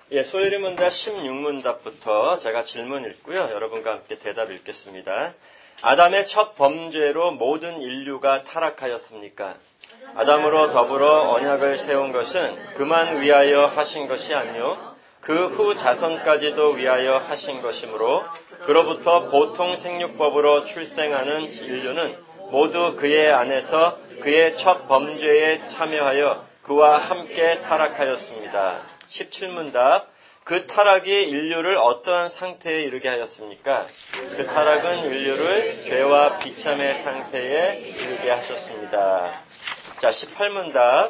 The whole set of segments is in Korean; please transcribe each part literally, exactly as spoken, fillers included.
예, 소요리 문답 십육 문답부터 제가 질문 읽고요. 여러분과 함께 대답 읽겠습니다. 아담의 첫 범죄로 모든 인류가 타락하였습니까? 아담으로 더불어 언약을 세운 것은 그만 위하여 하신 것이 아니요 그 후 자손까지도 위하여 하신 것이므로 그로부터 보통 생육법으로 출생하는 인류는 모두 그의 안에서 그의 첫 범죄에 참여하여 그와 함께 타락하였습니다. 십칠 문답. 그 타락이 인류를 어떠한 상태에 이르게 하였습니까? 그 타락은 인류를 죄와 비참의 상태에 이르게 하셨습니다. 자, 십팔 문답.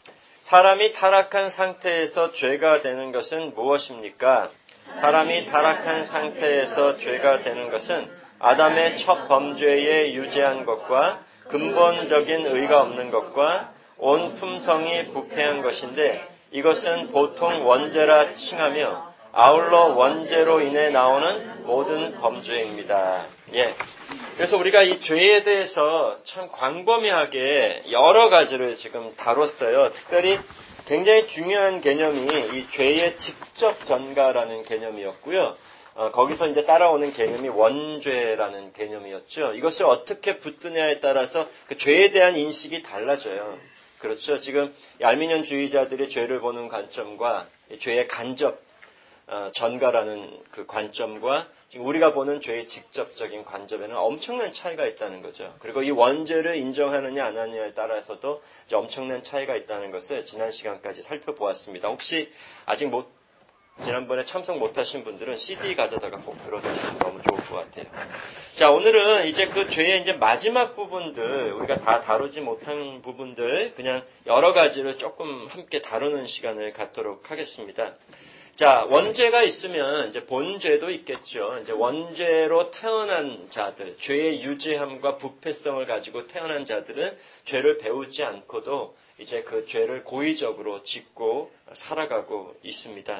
사람이 타락한 상태에서 죄가 되는 것은 무엇입니까? 사람이 타락한 상태에서 죄가 되는 것은 아담의 첫 범죄에 유죄한 것과 근본적인 의가 없는 것과 온 품성이 부패한 것인데 이것은 보통 원죄라 칭하며 아울러 원죄로 인해 나오는 모든 범죄입니다. 예. 그래서 우리가 이 죄에 대해서 참 광범위하게 여러 가지를 지금 다뤘어요. 특별히 굉장히 중요한 개념이 이 죄의 직접 전가라는 개념이었고요. 어, 거기서 이제 따라오는 개념이 원죄라는 개념이었죠. 이것을 어떻게 붙드냐에 따라서 그 죄에 대한 인식이 달라져요. 그렇죠. 지금 알미니언주의자들이 죄를 보는 관점과 죄의 간접 어, 전가라는 그 관점과 지금 우리가 보는 죄의 직접적인 관점에는 엄청난 차이가 있다는 거죠. 그리고 이 원죄를 인정하느냐 안 하느냐에 따라서도 엄청난 차이가 있다는 것을 지난 시간까지 살펴보았습니다. 혹시 아직 못 지난번에 참석 못하신 분들은 씨디 가져다가 꼭 들어주시면 너무 좋을 것 같아요. 자, 오늘은 이제 그 죄의 이제 마지막 부분들, 우리가 다 다루지 못한 부분들, 그냥 여러 가지를 조금 함께 다루는 시간을 갖도록 하겠습니다. 자, 원죄가 있으면 이제 본죄도 있겠죠. 이제 원죄로 태어난 자들, 죄의 유죄함과 부패성을 가지고 태어난 자들은 죄를 배우지 않고도 이제 그 죄를 고의적으로 짓고 살아가고 있습니다.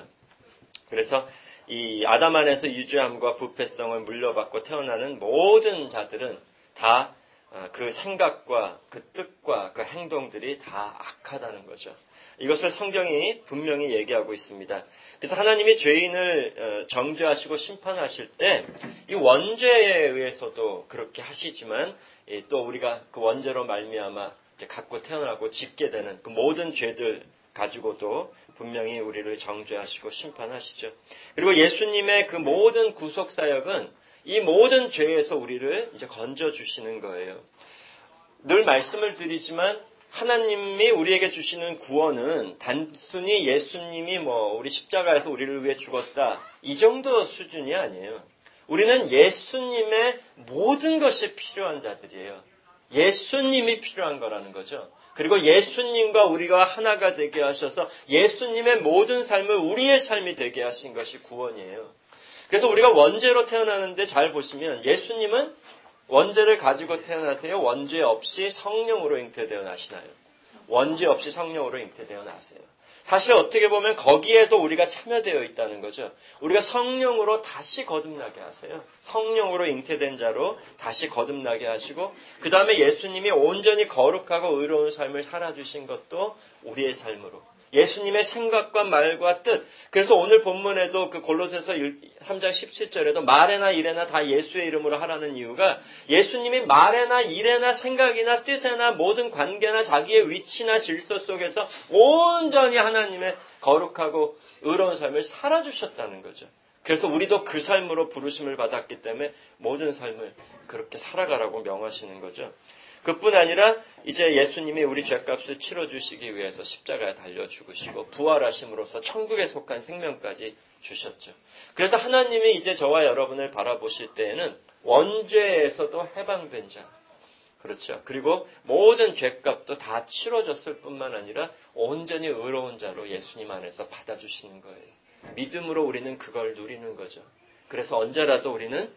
그래서 이 아담 안에서 유죄함과 부패성을 물려받고 태어나는 모든 자들은 다 그 생각과 그 뜻과 그 행동들이 다 악하다는 거죠. 이것을 성경이 분명히 얘기하고 있습니다. 그래서 하나님이 죄인을 정죄하시고 심판하실 때 이 원죄에 의해서도 그렇게 하시지만 또 우리가 그 원죄로 말미암아 이제 갖고 태어나고 짓게 되는 그 모든 죄들 가지고도 분명히 우리를 정죄하시고 심판하시죠. 그리고 예수님의 그 모든 구속 사역은 이 모든 죄에서 우리를 이제 건져 주시는 거예요. 늘 말씀을 드리지만 하나님이 우리에게 주시는 구원은 단순히 예수님이 뭐 우리 십자가에서 우리를 위해 죽었다 이 정도 수준이 아니에요. 우리는 예수님의 모든 것이 필요한 자들이에요. 예수님이 필요한 거라는 거죠. 그리고 예수님과 우리가 하나가 되게 하셔서 예수님의 모든 삶을 우리의 삶이 되게 하신 것이 구원이에요. 그래서 우리가 원죄로 태어나는데 잘 보시면 예수님은 원죄를 가지고 태어나세요? 원죄 없이 성령으로 잉태되어 나시나요? 원죄 없이 성령으로 잉태되어 나세요. 사실 어떻게 보면 거기에도 우리가 참여되어 있다는 거죠. 우리가 성령으로 다시 거듭나게 하세요. 성령으로 잉태된 자로 다시 거듭나게 하시고 그 다음에 예수님이 온전히 거룩하고 의로운 삶을 살아주신 것도 우리의 삶으로. 예수님의 생각과 말과 뜻. 그래서 오늘 본문에도 그 골로새서 삼 장 십칠 절에도 말에나 일에나 다 예수의 이름으로 하라는 이유가 예수님이 말에나 일에나 생각이나 뜻에나 모든 관계나 자기의 위치나 질서 속에서 온전히 하나님의 거룩하고 의로운 삶을 살아주셨다는 거죠. 그래서 우리도 그 삶으로 부르심을 받았기 때문에 모든 삶을 그렇게 살아가라고 명하시는 거죠. 그뿐 아니라 이제 예수님이 우리 죄값을 치러주시기 위해서 십자가에 달려 죽으시고 부활하심으로써 천국에 속한 생명까지 주셨죠. 그래서 하나님이 이제 저와 여러분을 바라보실 때에는 원죄에서도 해방된 자. 그렇죠. 그리고 모든 죄값도 다 치러졌을 뿐만 아니라 온전히 의로운 자로 예수님 안에서 받아주시는 거예요. 믿음으로 우리는 그걸 누리는 거죠. 그래서 언제라도 우리는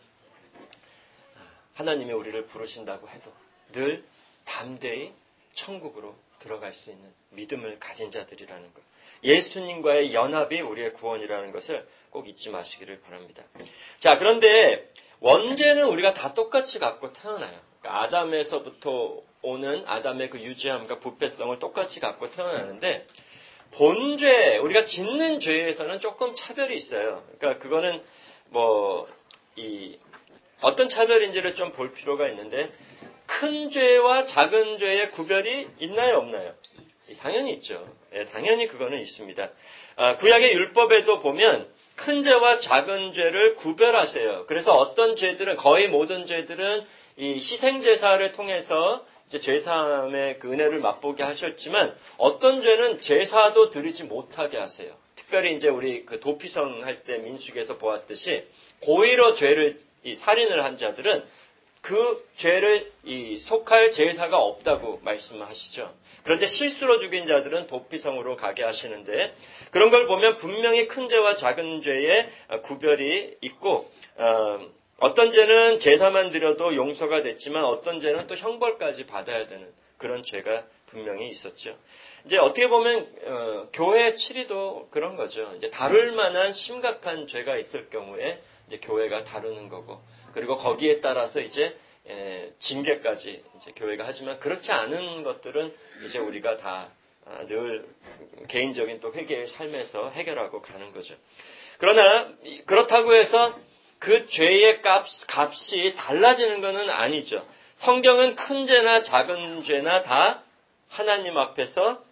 하나님이 우리를 부르신다고 해도 늘 담대히 천국으로 들어갈 수 있는 믿음을 가진 자들이라는 것. 예수님과의 연합이 우리의 구원이라는 것을 꼭 잊지 마시기를 바랍니다. 자, 그런데 원죄는 우리가 다 똑같이 갖고 태어나요. 그러니까 아담에서부터 오는 아담의 그 유죄함과 부패성을 똑같이 갖고 태어나는데 본죄, 우리가 짓는 죄에서는 조금 차별이 있어요. 그러니까 그거는 뭐, 이, 어떤 차별인지를 좀 볼 필요가 있는데, 큰 죄와 작은 죄의 구별이 있나요, 없나요? 당연히 있죠. 예, 당연히 그거는 있습니다. 아, 구약의 율법에도 보면 큰 죄와 작은 죄를 구별하세요. 그래서 어떤 죄들은, 거의 모든 죄들은 이 희생제사를 통해서 이제 죄사함의 그 은혜를 맛보게 하셨지만 어떤 죄는 제사도 드리지 못하게 하세요. 특별히 이제 우리 그 도피성 할 때 민수기에서 보았듯이 고의로 죄를, 이 살인을 한 자들은 그 죄를 이 속할 제사가 없다고 말씀하시죠. 그런데 실수로 죽인 자들은 도피성으로 가게 하시는데 그런 걸 보면 분명히 큰 죄와 작은 죄의 구별이 있고 어, 어떤 죄는 제사만 드려도 용서가 됐지만 어떤 죄는 또 형벌까지 받아야 되는 그런 죄가 분명히 있었죠. 이제 어떻게 보면 어, 교회 치리도 그런 거죠. 이제 다룰 만한 심각한 죄가 있을 경우에 이제 교회가 다루는 거고 그리고 거기에 따라서 이제 에, 징계까지 이제 교회가 하지만 그렇지 않은 것들은 이제 우리가 다 늘 개인적인 또 회개의 삶에서 해결하고 가는 거죠. 그러나 그렇다고 해서 그 죄의 값, 값이 달라지는 것은 아니죠. 성경은 큰 죄나 작은 죄나 다 하나님 앞에서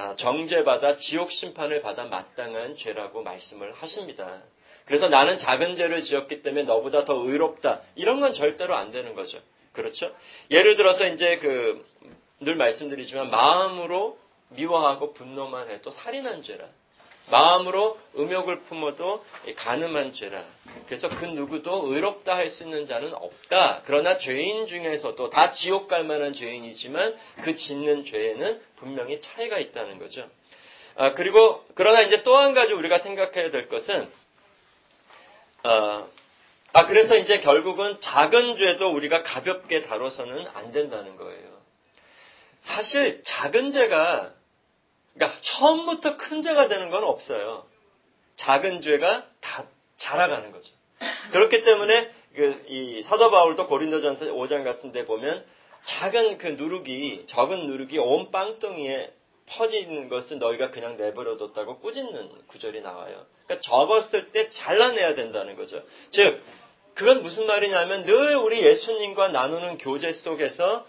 정죄받아 지옥 심판을 받아 마땅한 죄라고 말씀을 하십니다. 그래서 나는 작은 죄를 지었기 때문에 너보다 더 의롭다. 이런 건 절대로 안 되는 거죠. 그렇죠? 예를 들어서 이제 그, 늘 말씀드리지만 마음으로 미워하고 분노만 해도 살인한 죄라. 마음으로 음욕을 품어도 간음한 죄라. 그래서 그 누구도 의롭다 할 수 있는 자는 없다. 그러나 죄인 중에서도 다 지옥 갈 만한 죄인이지만 그 짓는 죄에는 분명히 차이가 있다는 거죠. 아, 그리고 그러나 이제 또 한 가지 우리가 생각해야 될 것은 어, 아 그래서 이제 결국은 작은 죄도 우리가 가볍게 다뤄서는 안 된다는 거예요. 사실 작은 죄가 그러니까 처음부터 큰 죄가 되는 건 없어요. 작은 죄가 다 자라가는 거죠. 그렇기 때문에 그 이 사도 바울도 고린도전서 오 장 같은 데 보면 작은 그 누룩이 적은 누룩이 온 빵덩이에 퍼지는 것을 너희가 그냥 내버려뒀다고 꾸짖는 구절이 나와요. 그러니까 적었을 때 잘라내야 된다는 거죠. 즉 그건 무슨 말이냐면 늘 우리 예수님과 나누는 교제 속에서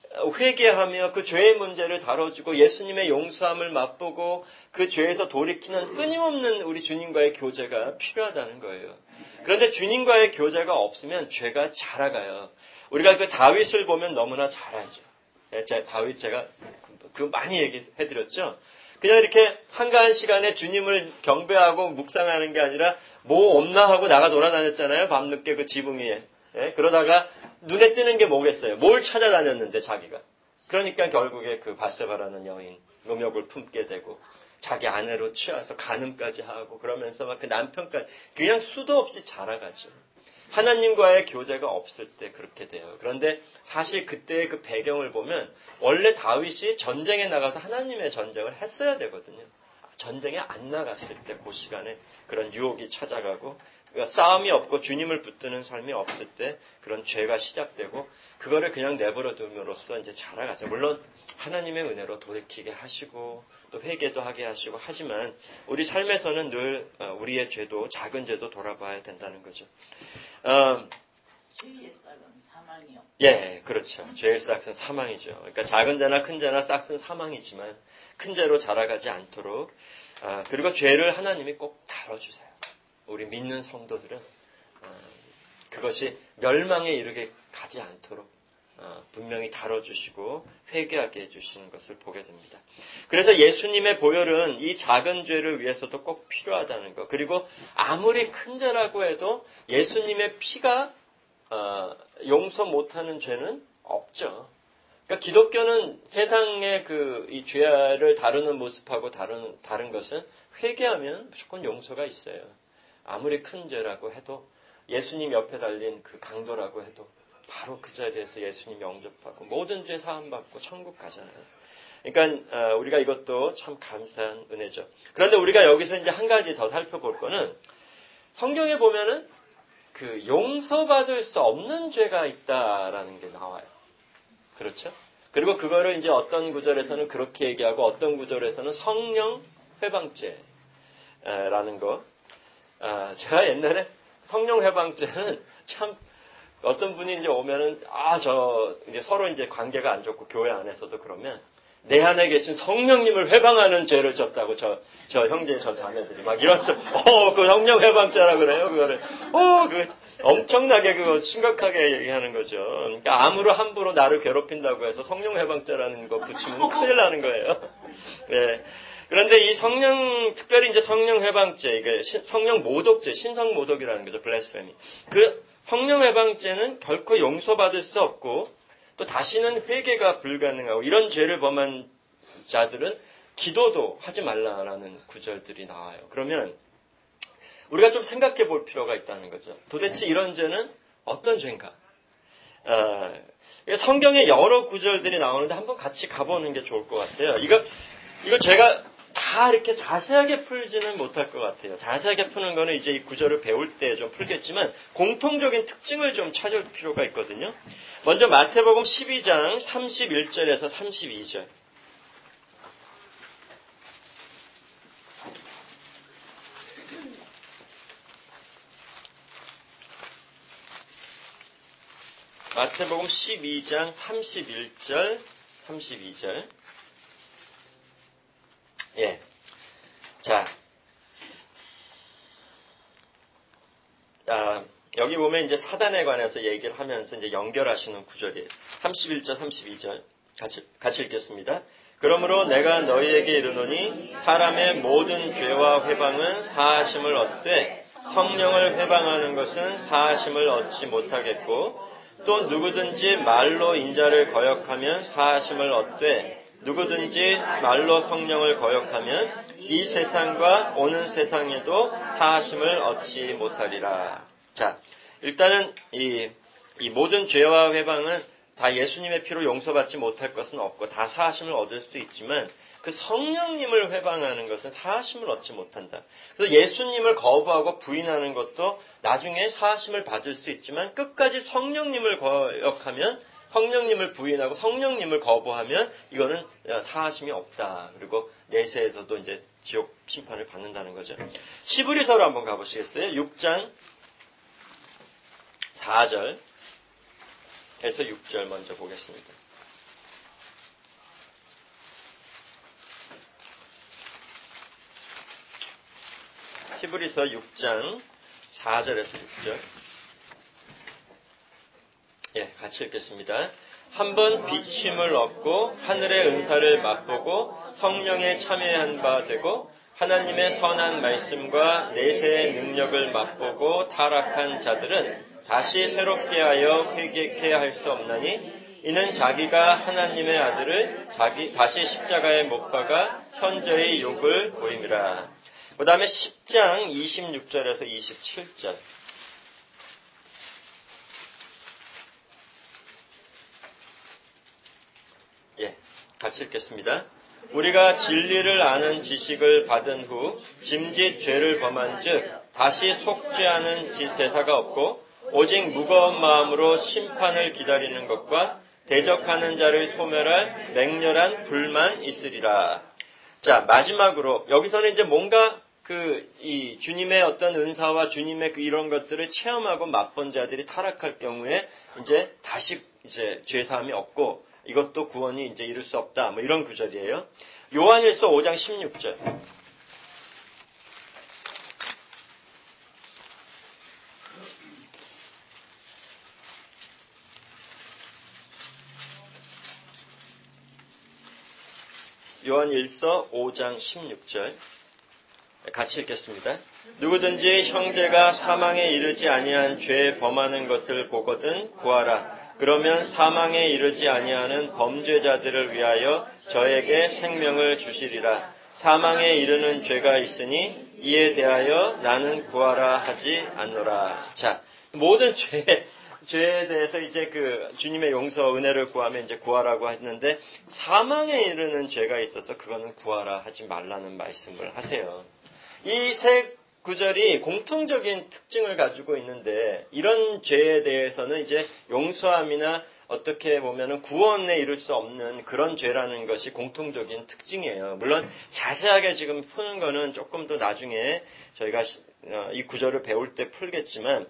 회개하며 그 죄의 문제를 다뤄주고 예수님의 용서함을 맛보고 그 죄에서 돌이키는 끊임없는 우리 주님과의 교제가 필요하다는 거예요. 그런데 주님과의 교제가 없으면 죄가 자라가요. 우리가 그 다윗을 보면 너무나 잘 알죠. 다윗 제가 그 많이 얘기해드렸죠. 그냥 이렇게 한가한 시간에 주님을 경배하고 묵상하는 게 아니라 뭐 없나 하고 나가 돌아다녔잖아요. 밤늦게 그 지붕 위에. 예? 그러다가 눈에 띄는 게 뭐겠어요? 뭘 찾아다녔는데 자기가. 그러니까 결국에 그 바세바라는 여인 음욕을 품게 되고 자기 아내로 취해서 간음까지 하고 그러면서 막 그 남편까지 그냥 수도 없이 자라가죠. 하나님과의 교제가 없을 때 그렇게 돼요. 그런데 사실 그때의 그 배경을 보면 원래 다윗이 전쟁에 나가서 하나님의 전쟁을 했어야 되거든요. 전쟁에 안 나갔을 때 그 시간에 그런 유혹이 찾아가고 그러니까 싸움이 없고 주님을 붙드는 삶이 없을 때 그런 죄가 시작되고 그거를 그냥 내버려 둠으로써 이제 자라가죠. 물론 하나님의 은혜로 돌이키게 하시고 또 회개도 하게 하시고 하지만 우리 삶에서는 늘 우리의 죄도 작은 죄도 돌아봐야 된다는 거죠. 어, 죄의 싹은 사망이요. 예, 그렇죠. 죄의 싹은 사망이죠. 그러니까 작은 죄나 큰 죄나 싹은 사망이지만 큰 죄로 자라가지 않도록 아, 그리고 죄를 하나님이 꼭 다뤄주세요. 우리 믿는 성도들은 어, 그것이 멸망에 이르게 가지 않도록 어, 분명히 다뤄주시고 회개하게 해주시는 것을 보게 됩니다. 그래서 예수님의 보혈은 이 작은 죄를 위해서도 꼭 필요하다는 것. 그리고 아무리 큰 죄라고 해도 예수님의 피가 어, 용서 못하는 죄는 없죠. 그러니까 기독교는 세상의 그 이 죄를 다루는 모습하고 다른 다른 것은 회개하면 무조건 용서가 있어요. 아무리 큰 죄라고 해도 예수님 옆에 달린 그 강도라고 해도 바로 그 자리에서 예수님 영접하고 모든 죄 사함받고 천국 가잖아요. 그러니까 우리가 이것도 참 감사한 은혜죠. 그런데 우리가 여기서 이제 한 가지 더 살펴볼 거는 성경에 보면은 그 용서받을 수 없는 죄가 있다라는 게 나와요. 그렇죠? 그리고 그거를 이제 어떤 구절에서는 그렇게 얘기하고 어떤 구절에서는 성령 회방죄라는 거. 아, 제가 옛날에 성령 회방죄는 참 어떤 분이 이제 오면은 아, 저 이제 서로 이제 관계가 안 좋고 교회 안에서도 그러면 내 안에 계신 성령님을 회방하는 죄를 졌다고 저, 저 형제, 저 자매들이 막 이러면서, 어, 그 성령 회방죄라 그래요, 그거를. 어, 그, 엄청나게 그거 심각하게 얘기하는 거죠. 그러니까 암으로 함부로 나를 괴롭힌다고 해서 성령 회방죄라는 거 붙이면 큰일 나는 거예요. 네. 그런데 이 성령, 특별히 이제 성령 회방죄, 이게 성령 모독죄, 신성 모독이라는 거죠, 블레스페미. 그 성령 회방죄는 결코 용서받을 수 없고, 또 다시는 회개가 불가능하고 이런 죄를 범한 자들은 기도도 하지 말라라는 구절들이 나와요. 그러면 우리가 좀 생각해 볼 필요가 있다는 거죠. 도대체 이런 죄는 어떤 죄인가? 어, 성경에 여러 구절들이 나오는데 한번 같이 가보는 게 좋을 것 같아요. 이거, 이거 제가 다 이렇게 자세하게 풀지는 못할 것 같아요. 자세하게 푸는 거는 이제 이 구절을 배울 때 좀 풀겠지만 공통적인 특징을 좀 찾을 필요가 있거든요. 먼저 마태복음 십이 장 삼십일 절에서 삼십이 절. 마태복음 십이 장 삼십일 절, 삼십이 절. 예. 자. 아, 여기 보면 이제 사단에 관해서 얘기를 하면서 이제 연결하시는 구절이에요. 삼십일 절, 삼십이 절. 같이, 같이 읽겠습니다. 그러므로 내가 너희에게 이르노니 사람의 모든 죄와 회방은 사하심을 얻되 성령을 회방하는 것은 사하심을 얻지 못하겠고 또 누구든지 말로 인자를 거역하면 사하심을 얻되 누구든지 말로 성령을 거역하면 이 세상과 오는 세상에도 사하심을 얻지 못하리라. 자, 일단은 이, 이 모든 죄와 회방은 다 예수님의 피로 용서받지 못할 것은 없고 다 사하심을 얻을 수 있지만 그 성령님을 회방하는 것은 사하심을 얻지 못한다. 그래서 예수님을 거부하고 부인하는 것도 나중에 사하심을 받을 수 있지만 끝까지 성령님을 거역하면 성령님을 부인하고 성령님을 거부하면 이거는 사하심이 없다. 그리고 내세에서도 이제 지옥 심판을 받는다는 거죠. 시브리서로 한번 가보시겠어요? 육 장 사 절에서 육 절 먼저 보겠습니다. 히브리서 육 장 사 절에서 육 절. 예, 같이 읽겠습니다. 한번 비침을 얻고 하늘의 은사를 맛보고 성령에 참여한 바 되고 하나님의 선한 말씀과 내세의 능력을 맛보고 타락한 자들은 다시 새롭게 하여 회개케 할 수 없나니 이는 자기가 하나님의 아들을 자기 다시 십자가에 못 박아 현저히 욕을 보임이라. 그 다음에 십 장 이십육 절에서 이십칠 절. 예, 같이 읽겠습니다. 우리가 진리를 아는 지식을 받은 후 짐짓 죄를 범한 즉 다시 속죄하는 제사가 없고 오직 무거운 마음으로 심판을 기다리는 것과 대적하는 자를 소멸할 맹렬한 불만 있으리라. 자, 마지막으로 여기서는 이제 뭔가 그 이 주님의 어떤 은사와 주님의 그 이런 것들을 체험하고 맛본 자들이 타락할 경우에 이제 다시 이제 죄 사함이 없고 이것도 구원이 이제 이룰 수 없다. 뭐 이런 구절이에요. 요한일서 오 장 십육 절. 요한일서 오 장 십육 절. 같이 읽겠습니다. 누구든지 형제가 사망에 이르지 아니한 죄 범하는 것을 보거든 구하라. 그러면 사망에 이르지 아니하는 범죄자들을 위하여 저에게 생명을 주시리라. 사망에 이르는 죄가 있으니 이에 대하여 나는 구하라 하지 않노라. 자, 모든 죄, 죄에 대해서 이제 그 주님의 용서 은혜를 구하면 이제 구하라고 했는데 사망에 이르는 죄가 있어서 그거는 구하라 하지 말라는 말씀을 하세요. 이 세 구절이 공통적인 특징을 가지고 있는데 이런 죄에 대해서는 이제 용서함이나 어떻게 보면은 구원에 이를 수 없는 그런 죄라는 것이 공통적인 특징이에요. 물론 자세하게 지금 푸는 거는 조금 더 나중에 저희가 이 구절을 배울 때 풀겠지만,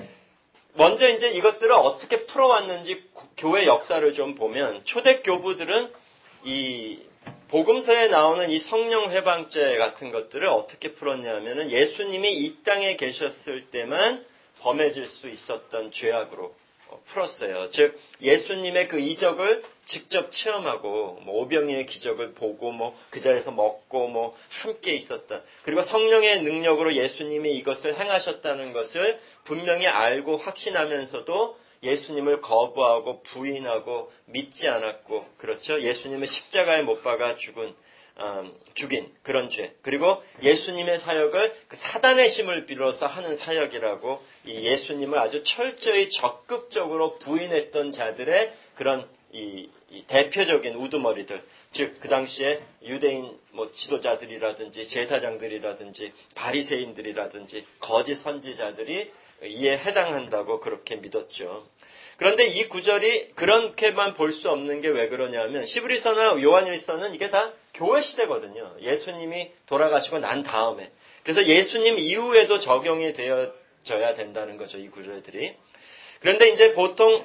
먼저 이제 이것들을 어떻게 풀어왔는지 교회 역사를 좀 보면, 초대 교부들은 이 복음서에 나오는 이 성령 회방죄 같은 것들을 어떻게 풀었냐면은 예수님이 이 땅에 계셨을 때만 범해질 수 있었던 죄악으로 풀었어요. 즉 예수님의 그 이적을 직접 체험하고 뭐 오병이의 기적을 보고 뭐 그 자리에서 먹고 뭐 함께 있었다. 그리고 성령의 능력으로 예수님이 이것을 행하셨다는 것을 분명히 알고 확신하면서도 예수님을 거부하고 부인하고 믿지 않았고, 그렇죠? 예수님을 십자가에 못 박아 죽은 음, 죽인 그런 죄. 그리고 예수님의 사역을 그 사단의 힘을 빌어서 하는 사역이라고 이 예수님을 아주 철저히 적극적으로 부인했던 자들의 그런 이, 이 대표적인 우두머리들. 즉 그 당시에 유대인 뭐 지도자들이라든지 제사장들이라든지 바리새인들이라든지 거짓 선지자들이 이에 해당한다고 그렇게 믿었죠. 그런데 이 구절이 그렇게만 볼 수 없는 게 왜 그러냐면 시브리서나 요한일서는 이게 다 교회 시대거든요. 예수님이 돌아가시고 난 다음에. 그래서 예수님 이후에도 적용이 되어져야 된다는 거죠, 이 구절들이. 그런데 이제 보통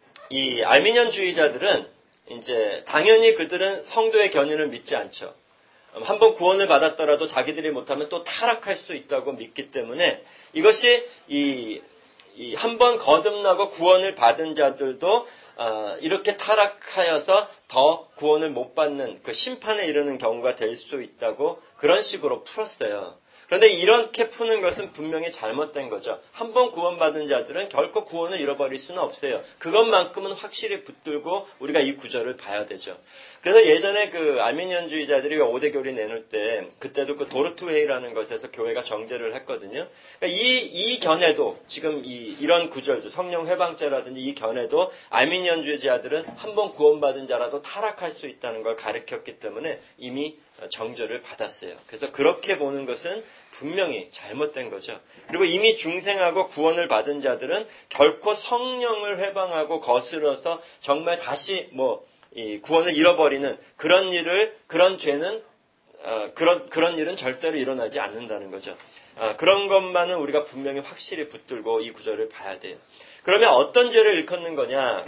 이 알미니언주의자들은 이제 당연히 그들은 성도의 견인을 믿지 않죠. 한번 구원을 받았더라도 자기들이 못하면 또 타락할 수 있다고 믿기 때문에 이것이 이, 이 한번 거듭나고 구원을 받은 자들도 어, 이렇게 타락하여서 더 구원을 못 받는 그 심판에 이르는 경우가 될 수 있다고 그런 식으로 풀었어요. 그런데 이렇게 푸는 것은 분명히 잘못된 거죠. 한 번 구원받은 자들은 결코 구원을 잃어버릴 수는 없어요. 그것만큼은 확실히 붙들고 우리가 이 구절을 봐야 되죠. 그래서 예전에 그 아르미니언주의자들이 오대교리 내놓을 때 그때도 그 도르트 회의라는 것에서 교회가 정죄를 했거든요. 그러니까 이, 이 견해도 지금 이, 이런 구절도 성령 회방죄라든지 이 견해도 아르미니언주의자들은 한 번 구원받은 자라도 타락할 수 있다는 걸 가르쳤기 때문에 이미 정죄를 받았어요. 그래서 그렇게 보는 것은 분명히 잘못된 거죠. 그리고 이미 중생하고 구원을 받은 자들은 결코 성령을 회방하고 거스러서 정말 다시 뭐 이 구원을 잃어버리는 그런 일을 그런 죄는 어, 그런 그런 일은 절대로 일어나지 않는다는 거죠. 어, 그런 것만은 우리가 분명히 확실히 붙들고 이 구절을 봐야 돼요. 그러면 어떤 죄를 일컫는 거냐?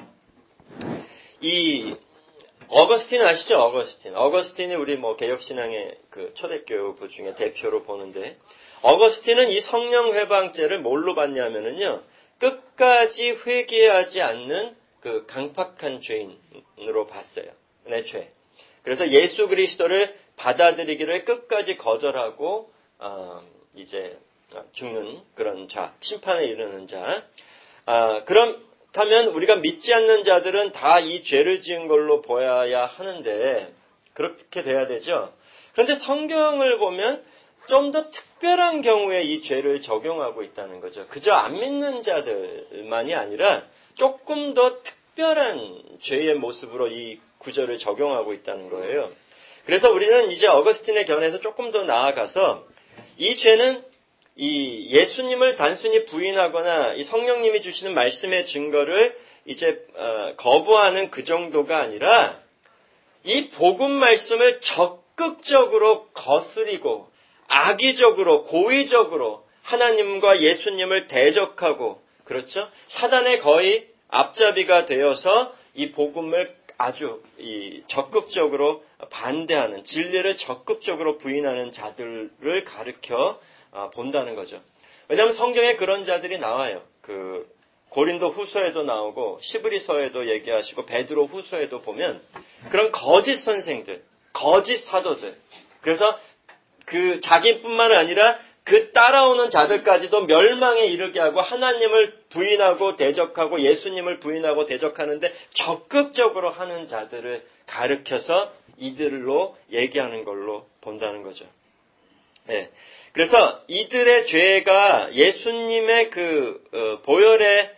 이 어거스틴 아시죠? 어거스틴. 어거스틴이 우리 뭐 개혁신앙의 그 초대교부 중에 대표로 보는데, 어거스틴은 이 성령 회방죄를 뭘로 봤냐면은요, 끝까지 회개하지 않는 그 강팍한 죄인으로 봤어요. 내 죄. 그래서 예수 그리스도를 받아들이기를 끝까지 거절하고 어, 이제 죽는 그런 자, 심판에 이르는 자. 아, 그렇다면 우리가 믿지 않는 자들은 다 이 죄를 지은 걸로 보아야 하는데 그렇게 돼야 되죠. 그런데 성경을 보면 좀 더 특별한 경우에 이 죄를 적용하고 있다는 거죠. 그저 안 믿는 자들만이 아니라 조금 더 특별한 죄의 모습으로 이 구절을 적용하고 있다는 거예요. 그래서 우리는 이제 어거스틴의 견해에서 조금 더 나아가서 이 죄는 이 예수님을 단순히 부인하거나 이 성령님이 주시는 말씀의 증거를 이제 어, 거부하는 그 정도가 아니라 이 복음 말씀을 적극적으로 거스리고 악의적으로 고의적으로 하나님과 예수님을 대적하고, 그렇죠? 사단의 거의 앞잡이가 되어서 이 복음을 아주 이 적극적으로 반대하는, 진리를 적극적으로 부인하는 자들을 가르쳐 본다는 거죠. 왜냐하면 성경에 그런 자들이 나와요. 그 고린도 후서에도 나오고 시브리서에도 얘기하시고 베드로 후서에도 보면 그런 거짓 선생들, 거짓 사도들, 그래서 그 자기뿐만 아니라 그 따라오는 자들까지도 멸망에 이르게 하고 하나님을 부인하고 대적하고 예수님을 부인하고 대적하는데 적극적으로 하는 자들을 가르쳐서 이들로 얘기하는 걸로 본다는 거죠. 네. 그래서 이들의 죄가 예수님의 그 어, 보혈의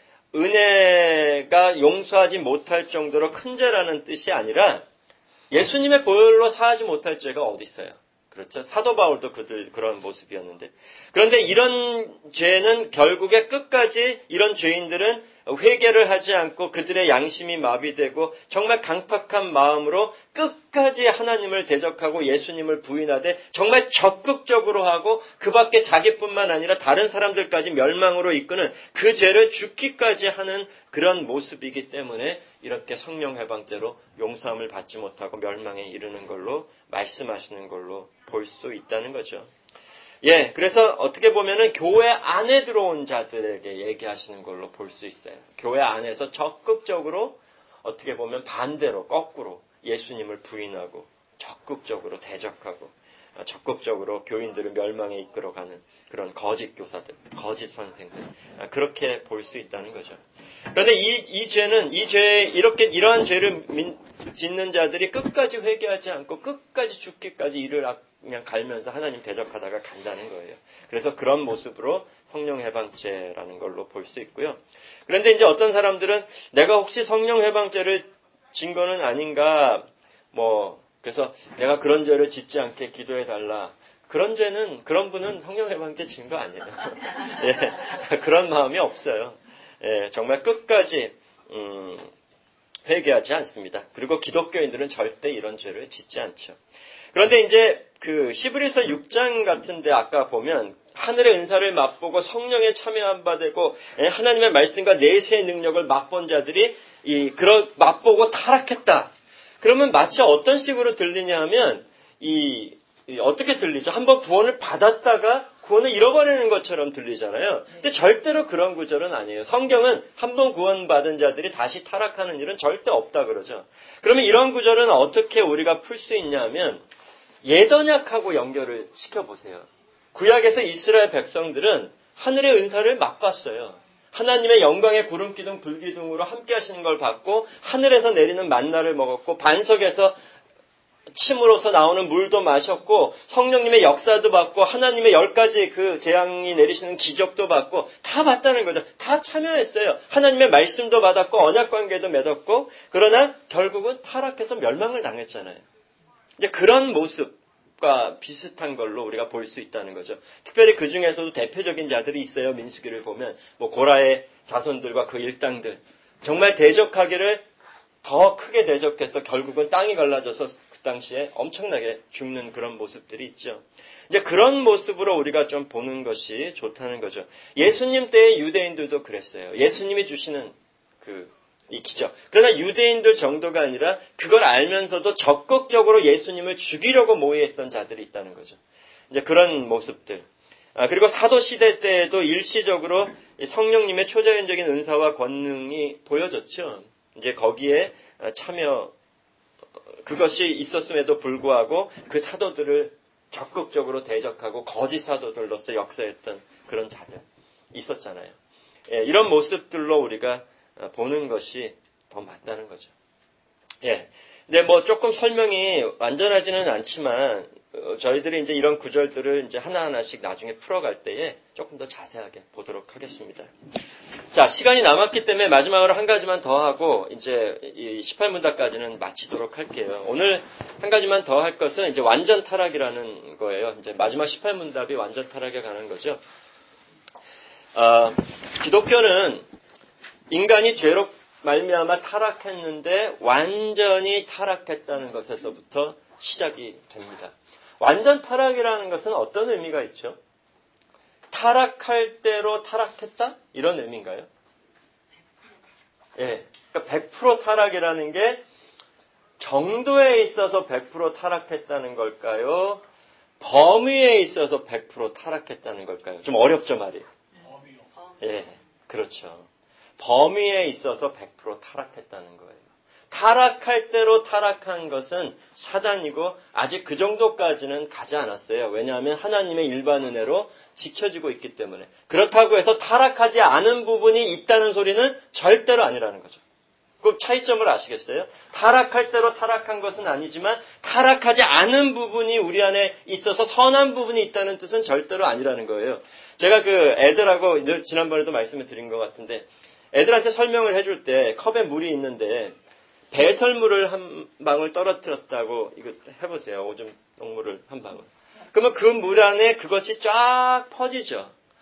은혜가 용서하지 못할 정도로 큰 죄라는 뜻이 아니라 예수님의 보혈로 사하지 못할 죄가 어디 있어요? 그렇죠. 사도 바울도 그들 그런 모습이었는데, 그런데 이런 죄는 결국에 끝까지 이런 죄인들은 회개를 하지 않고 그들의 양심이 마비되고 정말 강팍한 마음으로 끝까지 하나님을 대적하고 예수님을 부인하되 정말 적극적으로 하고 그 밖에 자기뿐만 아니라 다른 사람들까지 멸망으로 이끄는 그 죄를 죽기까지 하는 그런 모습이기 때문에 이렇게 성령 해방죄로 용서함을 받지 못하고 멸망에 이르는 걸로 말씀하시는 걸로 볼 수 있다는 거죠. 예, 그래서 어떻게 보면은 교회 안에 들어온 자들에게 얘기하시는 걸로 볼 수 있어요. 교회 안에서 적극적으로 어떻게 보면 반대로 거꾸로 예수님을 부인하고 적극적으로 대적하고 적극적으로 교인들을 멸망에 이끌어가는 그런 거짓 교사들, 거짓 선생들 그렇게 볼 수 있다는 거죠. 그런데 이, 이 죄는 이 죄 이렇게 이러한 죄를 민, 짓는 자들이 끝까지 회개하지 않고 끝까지 죽기까지 이를 그냥 갈면서 하나님 대적하다가 간다는 거예요. 그래서 그런 모습으로 성령 해방죄라는 걸로 볼 수 있고요. 그런데 이제 어떤 사람들은 내가 혹시 성령 해방죄를 진 거는 아닌가, 뭐 그래서 내가 그런 죄를 짓지 않게 기도해 달라. 그런 죄는 그런 분은 성령 해방죄 진 거 아니에요. 예, 그런 마음이 없어요. 예, 정말 끝까지 음, 회개하지 않습니다. 그리고 기독교인들은 절대 이런 죄를 짓지 않죠. 그런데 이제 그 시브리서 육 장 같은데 아까 보면 하늘의 은사를 맛보고 성령에 참여한 바 되고 하나님의 말씀과 내세의 능력을 맛본 자들이 이 그런 맛보고 타락했다. 그러면 마치 어떤 식으로 들리냐 하면 이, 이 어떻게 들리죠? 한번 구원을 받았다가 구원을 잃어버리는 것처럼 들리잖아요. 근데 절대로 그런 구절은 아니에요. 성경은 한번 구원받은 자들이 다시 타락하는 일은 절대 없다 그러죠. 그러면 이런 구절은 어떻게 우리가 풀 수 있냐 하면 예언약하고 연결을 시켜보세요. 구약에서 이스라엘 백성들은 하늘의 은사를 맛봤어요. 하나님의 영광의 구름기둥 불기둥으로 함께 하시는 걸 봤고 하늘에서 내리는 만나를 먹었고 반석에서 침으로서 나오는 물도 마셨고 성령님의 역사도 받고 하나님의 열 가지 그 재앙이 내리시는 기적도 받고 다 봤다는 거죠. 다 참여했어요. 하나님의 말씀도 받았고 언약관계도 맺었고 그러나 결국은 타락해서 멸망을 당했잖아요. 이제 그런 모습과 비슷한 걸로 우리가 볼 수 있다는 거죠. 특별히 그 중에서도 대표적인 자들이 있어요. 민수기를 보면 뭐 고라의 자손들과 그 일당들 정말 대적하기를 더 크게 대적해서 결국은 땅이 갈라져서 그 당시에 엄청나게 죽는 그런 모습들이 있죠. 이제 그런 모습으로 우리가 좀 보는 것이 좋다는 거죠. 예수님 때의 유대인들도 그랬어요. 예수님이 주시는 그 이 기적. 그러나 유대인들 정도가 아니라 그걸 알면서도 적극적으로 예수님을 죽이려고 모의했던 자들이 있다는 거죠. 이제 그런 모습들. 아, 그리고 사도 시대 때에도 일시적으로 성령님의 초자연적인 은사와 권능이 보여졌죠. 이제 거기에 참여 그것이 있었음에도 불구하고 그 사도들을 적극적으로 대적하고 거짓 사도들로서 역사했던 그런 자들 있었잖아요. 예, 이런 모습들로 우리가 보는 것이 더 맞다는 거죠. 예. 근데 뭐 조금 설명이 완전하지는 않지만 어, 저희들이 이제 이런 구절들을 이제 하나하나씩 나중에 풀어갈 때에 조금 더 자세하게 보도록 하겠습니다. 자, 시간이 남았기 때문에 마지막으로 한 가지만 더 하고 이제 이 십팔 문답까지는 마치도록 할게요. 오늘 한 가지만 더 할 것은 이제 완전 타락이라는 거예요. 이제 마지막 십팔 문답이 완전 타락에 관한 거죠. 어, 기독교는 인간이 죄로 말미암아 타락했는데 완전히 타락했다는 것에서부터 시작이 됩니다. 완전 타락이라는 것은 어떤 의미가 있죠? 타락할 대로 타락했다? 이런 의미인가요? 예. 그러니까 백 퍼센트 타락이라는 게 정도에 있어서 백 퍼센트 타락했다는 걸까요? 범위에 있어서 백 퍼센트 타락했다는 걸까요? 좀 어렵죠, 말이에요. 예. 그렇죠. 범위에 있어서 백 퍼센트 타락했다는 거예요. 타락할 대로 타락한 것은 사단이고 아직 그 정도까지는 가지 않았어요. 왜냐하면 하나님의 일반 은혜로 지켜지고 있기 때문에. 그렇다고 해서 타락하지 않은 부분이 있다는 소리는 절대로 아니라는 거죠. 그 차이점을 아시겠어요? 타락할 대로 타락한 것은 아니지만 타락하지 않은 부분이 우리 안에 있어서 선한 부분이 있다는 뜻은 절대로 아니라는 거예요. 제가 그 애들하고 지난번에도 말씀을 드린 것 같은데 애들한테 설명을 해줄 때 컵에 물이 있는데 배설물을 한 방울 떨어뜨렸다고 이거 해보세요. 오줌 똥물을 한 방울. 그러면 그 물 안에 그것이 쫙 퍼지죠.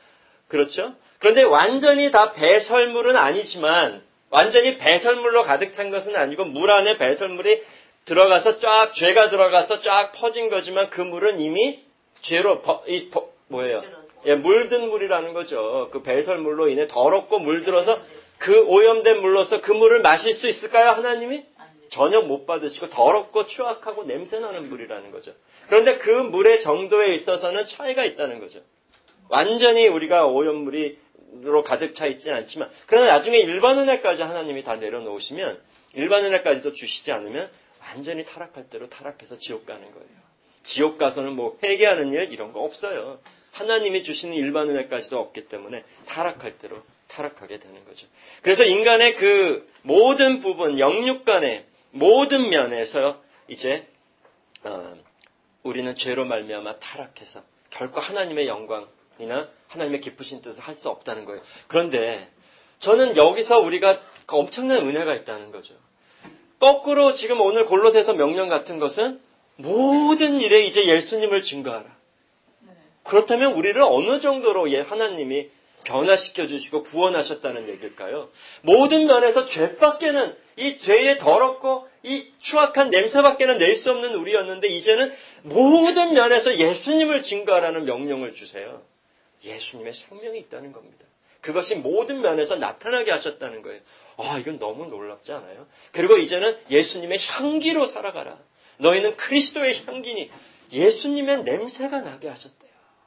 그렇죠? 그런데 완전히 다 배설물은 아니지만 완전히 배설물로 가득 찬 것은 아니고 물 안에 배설물이 들어가서 쫙 죄가 들어가서 쫙 퍼진 거지만 그 물은 이미 죄로 버, 이, 버, 뭐예요? 예, 물든 물이라는 거죠. 그 배설물로 인해 더럽고 물들어서 그 오염된 물로서 그 물을 마실 수 있을까요? 하나님이? 전혀 못 받으시고 더럽고 추악하고 냄새나는 물이라는 거죠. 그런데 그 물의 정도에 있어서는 차이가 있다는 거죠. 완전히 우리가 오염물이로 가득 차 있지는 않지만 그러나 나중에 일반 은혜까지 하나님이 다 내려놓으시면 일반 은혜까지도 주시지 않으면 완전히 타락할 대로 타락해서 지옥 가는 거예요. 지옥 가서는 뭐 회개하는 일 이런 거 없어요. 하나님이 주시는 일반 은혜까지도 없기 때문에 타락할 대로 타락하게 되는 거죠. 그래서 인간의 그 모든 부분, 영육 간의 모든 면에서 이제 어, 우리는 죄로 말미암아 타락해서 결코 하나님의 영광이나 하나님의 기쁘신 뜻을 할 수 없다는 거예요. 그런데 저는 여기서 우리가 엄청난 은혜가 있다는 거죠. 거꾸로 지금 오늘 골로새서 명령 같은 것은 모든 일에 이제 예수님을 증거하라. 그렇다면 우리를 어느 정도로 하나님이 변화시켜 주시고 구원하셨다는 얘기일까요? 모든 면에서 죄밖에는 이 죄의 더럽고 이 추악한 냄새밖에는 낼 수 없는 우리였는데 이제는 모든 면에서 예수님을 증거하라는 명령을 주세요. 예수님의 생명이 있다는 겁니다. 그것이 모든 면에서 나타나게 하셨다는 거예요. 아, 이건 너무 놀랍지 않아요? 그리고 이제는 예수님의 향기로 살아가라. 너희는 그리스도의 향기니 예수님의 냄새가 나게 하셨대요.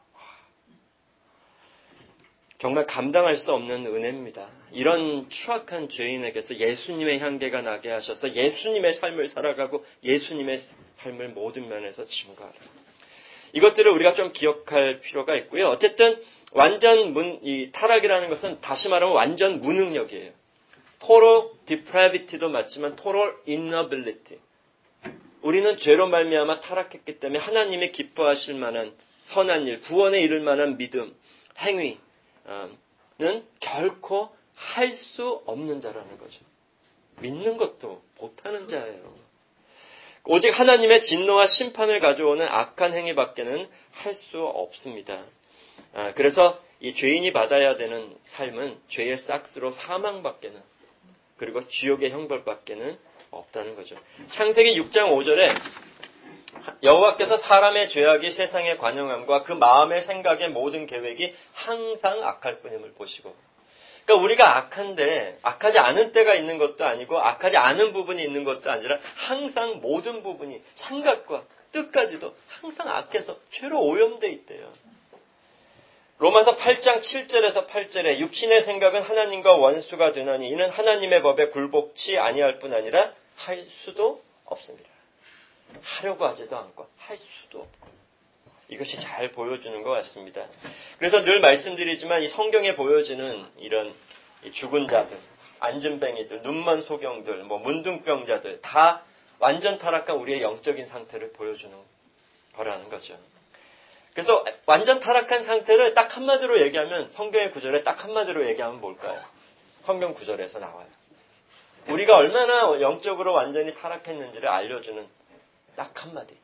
정말 감당할 수 없는 은혜입니다. 이런 추악한 죄인에게서 예수님의 향기가 나게 하셔서 예수님의 삶을 살아가고 예수님의 삶을 모든 면에서 증거하라. 이것들을 우리가 좀 기억할 필요가 있고요. 어쨌든 완전 문, 이 타락이라는 것은 다시 말하면 완전 무능력이에요. total depravity도 맞지만 total inability. 우리는 죄로 말미암아 타락했기 때문에 하나님이 기뻐하실 만한 선한 일, 구원에 이를 만한 믿음, 행위, 는 결코 할 수 없는 자라는 거죠. 믿는 것도 못하는 자예요. 오직 하나님의 진노와 심판을 가져오는 악한 행위밖에는 할 수 없습니다. 그래서 이 죄인이 받아야 되는 삶은 죄의 싹스로 사망밖에는 그리고 지옥의 형벌밖에는 없다는 거죠. 창세기 육 장 오 절에 여호와께서 사람의 죄악이 세상에 관영함과 그 마음의 생각의 모든 계획이 항상 악할 뿐임을 보시고. 그러니까 우리가 악한데 악하지 않은 때가 있는 것도 아니고 악하지 않은 부분이 있는 것도 아니라 항상 모든 부분이 생각과 뜻까지도 항상 악해서 죄로 오염되어 있대요. 로마서 팔 장 칠 절에서 팔 절에 육신의 생각은 하나님과 원수가 되나니 이는 하나님의 법에 굴복치 아니할 뿐 아니라 할 수도 없습니다. 하려고 하지도 않고 할 수도 없고 이것이 잘 보여주는 것 같습니다. 그래서 늘 말씀드리지만 이 성경에 보여지는 이런 죽은 자들, 안진뱅이들, 눈먼 소경들, 뭐 문둥병자들 다 완전 타락한 우리의 영적인 상태를 보여주는 거라는 거죠. 그래서 완전 타락한 상태를 딱 한마디로 얘기하면 성경의 구절에 딱 한마디로 얘기하면 뭘까요? 성경 구절에서 나와요. 우리가 얼마나 영적으로 완전히 타락했는지를 알려주는 딱 한마디.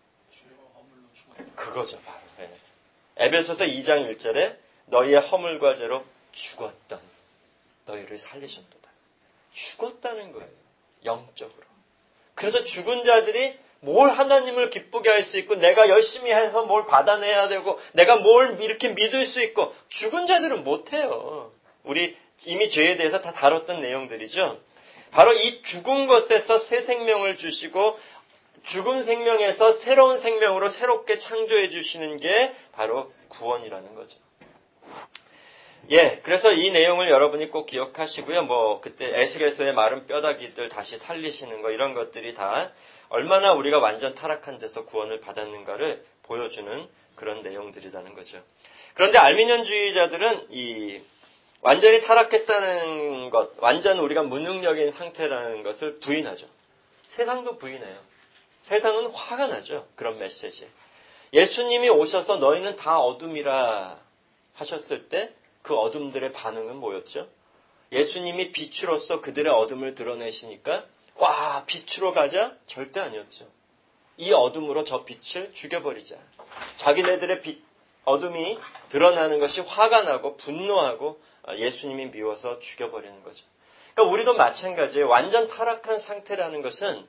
그거죠, 바로. 네. 에베소서 이 장 일 절에 너희의 허물과 죄로 죽었던 너희를 살리셨도다. 죽었다는 거예요. 영적으로. 그래서 죽은 자들이 뭘 하나님을 기쁘게 할 수 있고 내가 열심히 해서 뭘 받아내야 되고 내가 뭘 이렇게 믿을 수 있고 죽은 자들은 못해요. 우리 이미 죄에 대해서 다 다뤘던 내용들이죠. 바로 이 죽은 것에서 새 생명을 주시고 죽은 생명에서 새로운 생명으로 새롭게 창조해 주시는 게 바로 구원이라는 거죠. 예, 그래서 이 내용을 여러분이 꼭 기억하시고요. 뭐 그때 에스겔서의 마른 뼈다귀들 다시 살리시는 거 이런 것들이 다 얼마나 우리가 완전 타락한 데서 구원을 받았는가를 보여주는 그런 내용들이라는 거죠. 그런데 알미니언주의자들은 이 완전히 타락했다는 것, 완전 우리가 무능력인 상태라는 것을 부인하죠. 세상도 부인해요. 세상은 화가 나죠. 그런 메시지에. 예수님이 오셔서 너희는 다 어둠이라 하셨을 때 그 어둠들의 반응은 뭐였죠? 예수님이 빛으로서 그들의 어둠을 드러내시니까 와 빛으로 가자? 절대 아니었죠. 이 어둠으로 저 빛을 죽여버리자. 자기네들의 빛, 어둠이 드러나는 것이 화가 나고 분노하고 예수님이 미워서 죽여버리는 거죠. 그러니까 우리도 마찬가지예요. 완전 타락한 상태라는 것은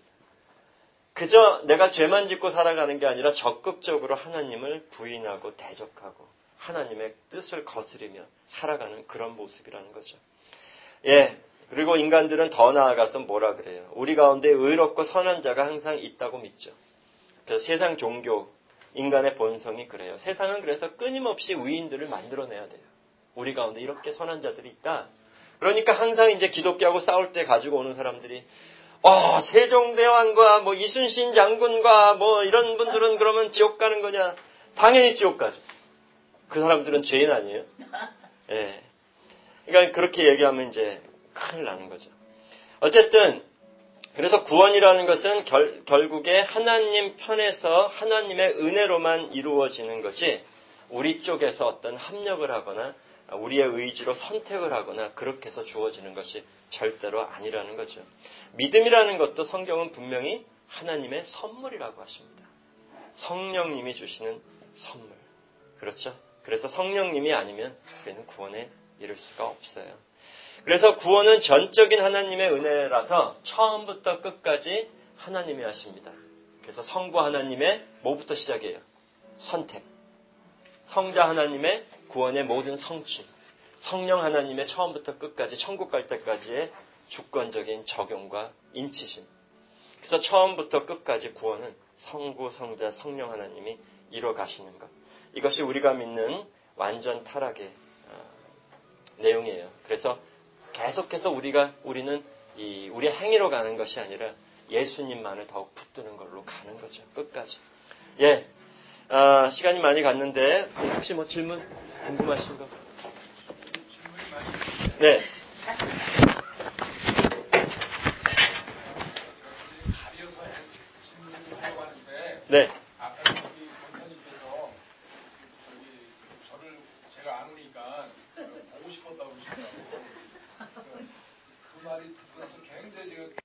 그저 내가 죄만 짓고 살아가는 게 아니라 적극적으로 하나님을 부인하고 대적하고 하나님의 뜻을 거스리며 살아가는 그런 모습이라는 거죠. 예. 그리고 인간들은 더 나아가서 뭐라 그래요? 우리 가운데 의롭고 선한 자가 항상 있다고 믿죠. 그래서 세상 종교, 인간의 본성이 그래요. 세상은 그래서 끊임없이 의인들을 만들어내야 돼요. 우리 가운데 이렇게 선한 자들이 있다. 그러니까 항상 이제 기독교하고 싸울 때 가지고 오는 사람들이 어, 세종대왕과 뭐 이순신 장군과 뭐 이런 분들은 그러면 지옥 가는 거냐? 당연히 지옥 가죠. 그 사람들은 죄인 아니에요? 예. 그러니까 그렇게 얘기하면 이제 큰일 나는 거죠. 어쨌든 그래서 구원이라는 것은 결, 결국에 하나님 편에서 하나님의 은혜로만 이루어지는 것이 우리 쪽에서 어떤 합력을 하거나 우리의 의지로 선택을 하거나 그렇게 해서 주어지는 것이 절대로 아니라는 거죠. 믿음이라는 것도 성경은 분명히 하나님의 선물이라고 하십니다. 성령님이 주시는 선물. 그렇죠? 그래서 성령님이 아니면 우리는 구원에 이를 수가 없어요. 그래서 구원은 전적인 하나님의 은혜라서 처음부터 끝까지 하나님이 하십니다. 그래서 성부 하나님의 뭐부터 시작해요? 선택. 성자 하나님의 구원의 모든 성취. 성령 하나님의 처음부터 끝까지 천국 갈 때까지의 주권적인 적용과 인치심. 그래서 처음부터 끝까지 구원은 성부, 성자, 성령 하나님이 이뤄 가시는 것. 이것이 우리가 믿는 완전 타락의 어, 내용이에요. 그래서 계속해서 우리가, 우리는 이, 우리의 행위로 가는 것이 아니라 예수님만을 더욱 붙드는 걸로 가는 거죠. 끝까지. 예. 아, 시간이 많이 갔는데, 혹시 뭐 질문 궁금하신 거? 네. 네. 아까 저기 권사님께서 저기 저를 제가 안 오니까 보고 싶었다고 그러시더라고요. 그래서 그 말이 듣고 나서 굉장히 제가